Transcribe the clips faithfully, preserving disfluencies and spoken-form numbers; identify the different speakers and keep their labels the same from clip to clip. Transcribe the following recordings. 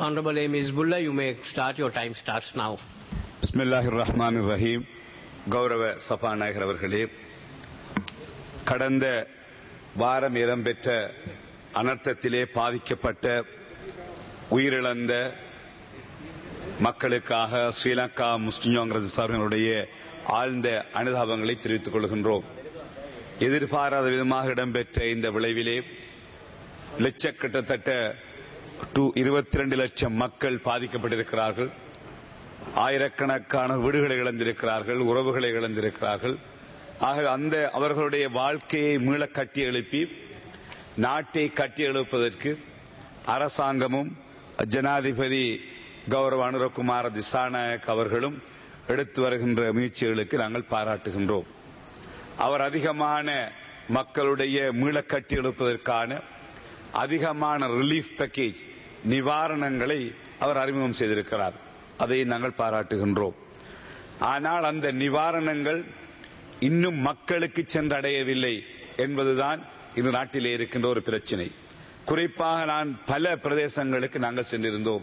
Speaker 1: Honorable M. Hizbullah, you may start. Your time starts now.
Speaker 2: Bismillahirrahmanirrahim. கௌரவ சபாநாயகர் அவர்களே, கடந்த வாரம் இடம்பெற்ற அனர்த்தத்திலே பாதிக்கப்பட்ட உயிரிழந்த மக்களுக்காக ஸ்ரீலங்கா முஸ்லிம் காங்கிரஸ் சார்பினுடைய ஆழ்ந்த அனுதாபங்களை தெரிவித்துக் கொள்கின்றோம். எதிர்பாராத விதமாக இடம்பெற்ற இந்த விளைவிலே லட்ச கிட்டத்தட்ட இருபத்தி இரண்டு லட்சம் மக்கள் பாதிக்கப்பட்டிருக்கிறார்கள். ஆயிரக்கணக்கான வீடுகளை இழந்திருக்கிறார்கள், உறவுகளை இழந்திருக்கிறார்கள். ஆக அந்த அவர்களுடைய வாழ்க்கையை மீள கட்டி எழுப்பி நாட்டை கட்டி எழுப்பதற்கு அரசாங்கமும் ஜனாதிபதி கௌரவ அனுரகுமார திசாநாயக் அவர்களும் எடுத்து வருகின்ற முயற்சிகளுக்கு நாங்கள் பாராட்டுகின்றோம். அவர் அதிகமான மக்களுடைய மீள கட்டி எழுப்பதற்கான அதிகமான ரிலீஃப் பேக்கேஜ் நிவாரணங்களை அவர் அறிமுகம் செய்திருக்கிறார். அதை நாங்கள் பாராட்டுகின்றோம். ஆனால் அந்த நிவாரணங்கள் இன்னும் மக்களுக்கு சென்றடையவில்லை என்பதுதான் இந்த நாட்டிலே இருக்கின்ற ஒரு பிரச்சனை. குறிப்பாக நான் பல பிரதேசங்களுக்கு நாங்கள் சென்றிருந்தோம்.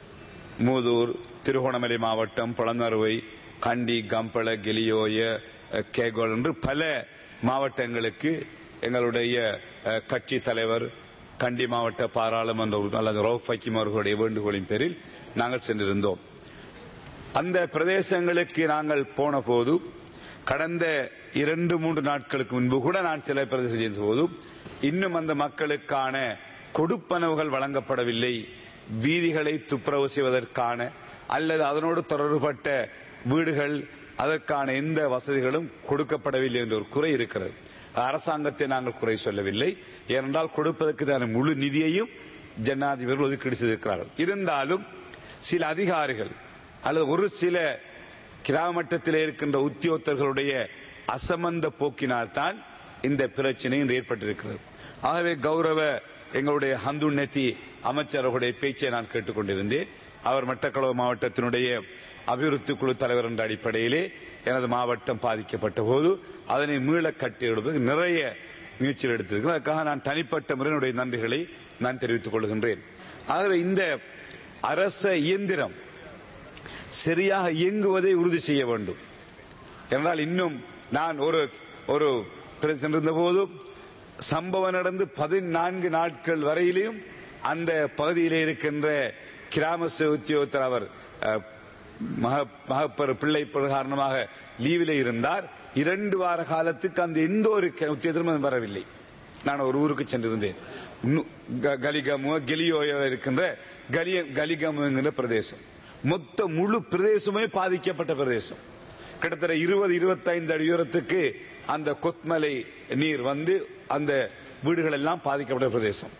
Speaker 2: மூதூர், திருகோணமலை மாவட்டம், பொலன்னறுவை, கண்டி, கம்பள, கெலியோய, கேகோல் என்று பல மாவட்டங்களுக்கு எங்களுடைய கட்சி தலைவர், கண்டி மாவட்ட பாராளுமன்ற அல்லது ரவுஃப் ஹக்கீம் அவர்களுடைய வேண்டுகோளின் பேரில் நாங்கள் சென்றிருந்தோம். அந்த பிரதேசங்களுக்கு நாங்கள் போன போது கடந்த இரண்டு மூன்று நாட்களுக்கு முன்பு கூட நான் சில பிரதேசம் செய்த போது இன்னும் அந்த மக்களுக்கான கொடுப்பனவுகள் வழங்கப்படவில்லை. வீதிகளை துப்புரவு செய்வதற்கான அல்லது அதனோடு தொடர்புபட்ட வீடுகள், அதற்கான எந்த வசதிகளும் கொடுக்கப்படவில்லை என்ற ஒரு குறை இருக்கிறது. அரசாங்கத்தை நாங்கள் குறை சொல்லவில்லை. ஏனென்றால் கொடுப்பதற்கு தான முழு நிதியையும் ஜனாதிபதிகள் ஒதுக்கீடு செய்திருக்கிறார்கள். இருந்தாலும் சில அதிகாரிகள் அல்லது ஒரு சில கிராம மட்டத்தில் இருக்கின்ற உத்தியோகத்தர்களுடைய அசமந்த போக்கினால்தான் இந்த பிரச்சனை ஏற்பட்டிருக்கிறது. ஆகவே கௌரவ எங்களுடைய ஹந்துநெத்தி அமைச்சர்களுடைய பேச்சை நான் கேட்டுக்கொண்டிருந்தேன். அவர் மட்டக்களவு மாவட்டத்தினுடைய அபிவிருத்தி குழு தலைவர் என்ற அடிப்படையிலே எனது மாவட்டம் பாதிக்கப்பட்ட போது அதனை மீள கட்டி எழுப்பதற்கு நிறைய முயற்சிகள் எடுத்திருக்கிறேன். அதற்காக நான் தனிப்பட்ட முறையினுடைய நன்றிகளை நான் தெரிவித்துக் கொள்கின்றேன். ஆகவே இந்த அரச இயந்திரம் சரியாக இயங்குவதை உறுதி செய்ய வேண்டும். என்றால் இன்னும் நான் ஒரு ஒரு இருந்த போது சம்பவம் நடந்து பதினான்கு நாட்கள் வரையிலும் அந்த பகுதியிலே இருக்கின்ற கிராம உத்தியோகத்தர் அவர் மகப்பர் பிள்ளை காரணமாக லீவிலே இருந்தார். இரண்டு வார காலத்துக்கு அந்த எந்த ஒரு உத்தியோகத்தரும் வரவில்லை. நான் ஒரு ஊருக்கு சென்றிருந்தேன். கலிகமு கெலியோய இருக்கின்ற கலிகமு என்கிற பிரதேசம், மொத்த முழு பிரதேசமே பாதிக்கப்பட்ட பிரதேசம். கிட்டத்தட்ட இருபது இருபத்தி ஐந்து அடி உயரத்துக்கு அந்த கொத்மலை நீர் வந்து அந்த வீடுகள் எல்லாம் பாதிக்கப்பட்ட பிரதேசம்.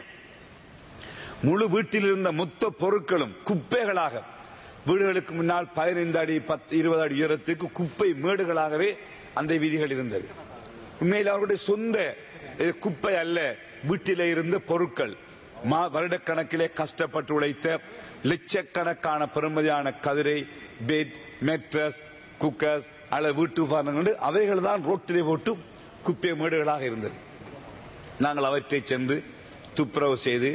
Speaker 2: முழு வீட்டில் இருந்த மொத்த பொருட்களும் குப்பைகளாக வீடுகளுக்கு முன்னால் பதினைந்து அடி பத்து இருபது அடி உயரத்துக்கு குப்பை மேடுகளாகவே அந்த வீதிகள் இருந்தது. உண்மையில் அவர்களுடைய சொந்த குப்பை அல்ல, வீட்டிலே இருந்த பொருட்கள். வருடக்கணக்கிலே கஷ்டப்பட்டு உழைத்த லட்சக்கணக்கான பெருமதியான கதிரை, பெட், மேட்ரஸ், குக்கர்ஸ் அல்லது வீட்டு உபகரணங்கள் அவைகள் தான் ரோட்டிலே போட்டு குப்பை மேடுகளாக இருந்தது. நாங்கள் அவற்றை சென்று துப்புரவு செய்து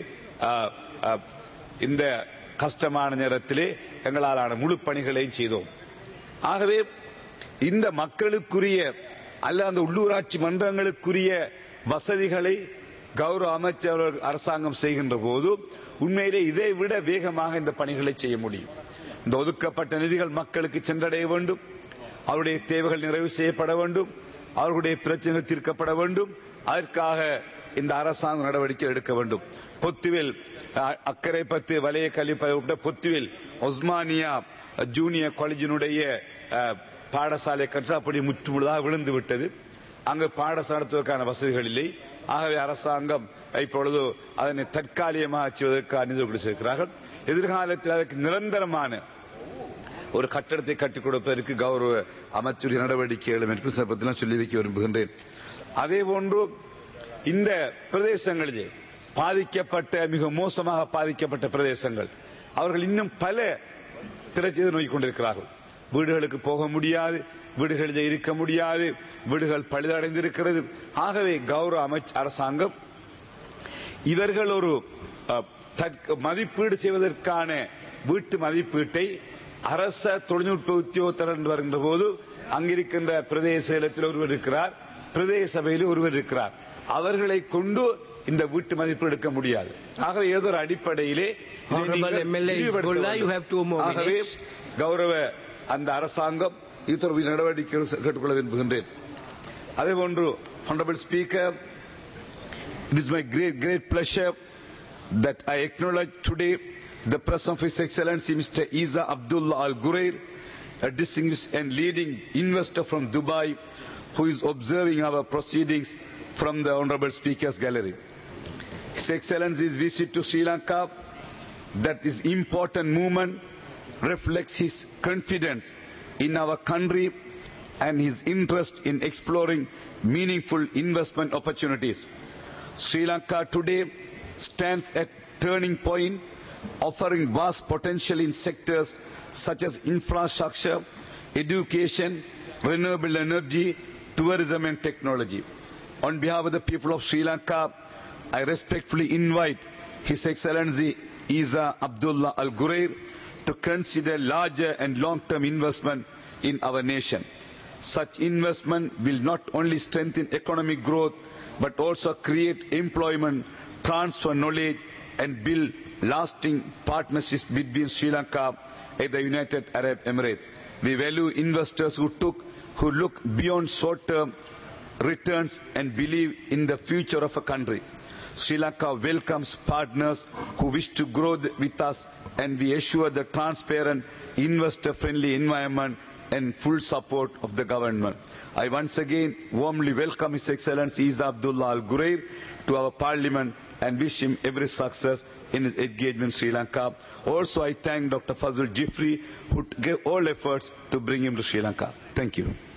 Speaker 2: இந்த கஷ்டமான நேரத்திலே எங்களாலான முழு பணிகளையும் செய்தோம். ஆகவே இந்த மக்களுக்குரிய அல்ல அந்த உள்ளூராட்சி மன்றங்களுக்குரிய வசதிகளை கௌரவ அமைச்சர் அரசாங்கம் செய்கின்ற போது உண்மையிலே இதை விட வேகமாக இந்த பணிகளை செய்ய முடியும். இந்த ஒதுக்கப்பட்ட நிதிகள் மக்களுக்கு சென்றடைய வேண்டும், அவருடைய தேவைகள் நிறைவு செய்யப்பட வேண்டும், அவர்களுடைய பிரச்சனைகள் தீர்க்கப்பட வேண்டும். அதற்காக இந்த அரசாங்கம் நடவடிக்கை எடுக்க வேண்டும். பொத்துவில் அக்கரை பத்து வலைய கல்வி பொத்துவில் ஒஸ்மானியா ஜூனியர் காலேஜினுடைய பாடசாலை கற்றாப்படி முற்றுமுழுதாக விழுந்து விட்டது. அங்கு பாடசாலை நடத்துவதற்கான வசதிகள் இல்லை. ஆகவே அரசாங்கம் இப்பொழுது அதனை தற்காலிகமாக செய்வதற்கு அனுமதி கொடுத்திருக்கிறார்கள். எதிர்காலத்தில் அதற்கு நிரந்தரமான ஒரு கட்டடத்தை கட்டிக் கொடுப்பதற்கு கௌரவ அமைச்சருடைய நடவடிக்கைகளும் என்று சொல்லி வைக்க விரும்புகின்றேன். அதே போன்று இந்த பிரதேசங்களிலே பாதிக்கப்பட்ட மிக மோசமாக பாதிக்கப்பட்ட பிரதேசங்கள் அவர்கள் இன்னும் பல பிரச்சனை நோக்கி கொண்டிருக்கிறார்கள். வீடுகளுக்கு போக முடியாது, வீடுகளில் இருக்க முடியாது, வீடுகள் பழுதடைந்திருக்கிறது. ஆகவே கௌரவ அமைச்சர் அரசாங்கம் இவர்கள் ஒரு மதிப்பீடு செய்வதற்கான வீட்டு மதிப்பீட்டை அரச தொழில்நுட்ப உத்தியோகத்தர் வருகின்ற போது அங்கிருக்கின்ற பிரதேச செயலத்தில் ஒருவர் இருக்கிறார், பிரதேச சபையில் ஒருவர் இருக்கிறார். அவர்களை கொண்டு இந்த வீட்டு மதிப்பீடு எடுக்க முடியாது. ஆகவே ஏதோ ஒரு அடிப்படையிலே ஆகவே கௌரவ அந்த அரசாங்கம் இது தொடர்பில் நடவடிக்கை கேட்டுக்கொள்ள விரும்புகின்றேன். அதே போன்று Honorable Speaker, it is my great great pleasure that I acknowledge today the presence of His Excellency Mister Isa Abdullah Al Ghurair, a distinguished and leading investor from Dubai, who is observing our proceedings from the Honorable Speaker's gallery. His Excellency's visit to Sri Lanka, that is important movement, reflects his confidence in our country and his interest in exploring meaningful investment opportunities. Sri Lanka today stands at turning point, offering vast potential in sectors such as infrastructure, education, renewable energy, tourism and technology. On behalf of the people of Sri Lanka, I respectfully invite His Excellency Isa Abdullah Al Ghurair to consider larger and long-term investment in our nation. Such investment will not only strengthen economic growth but also create employment, transfer knowledge and build lasting partnerships between Sri Lanka and the United Arab Emirates. We value investors who took who look beyond short-term returns and believe in the future of a country. Sri Lanka welcomes partners who wish to grow with us, and we assure the transparent, investor-friendly environment and full support of the government. I once again warmly welcome His Excellency Isa Abdullah Al Ghurair to our Parliament and wish him every success in his engagement in Sri Lanka. Also, I thank Doctor Fazul Jifri, who gave all efforts to bring him to Sri Lanka. Thank you.